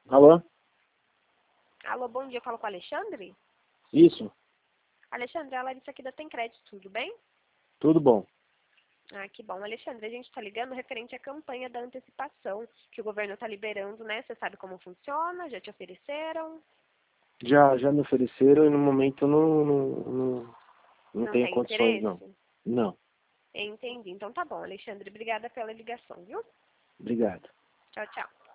Alô? Alô, bom dia, eu falo com o Alexandre? Isso, Alexandre, a Larissa aqui da Tem Crédito, tudo bem? tudo bom. Ah, que bom. Alexandre, a gente está ligando referente à campanha da antecipação que o governo está liberando, né? Você sabe como funciona? Já te ofereceram? Já me ofereceram e no momento não Não tenho tem condições, não. interesse? Não, Entendi. Então tá bom, Alexandre. Obrigada pela ligação, viu? obrigado. Tchau, tchau.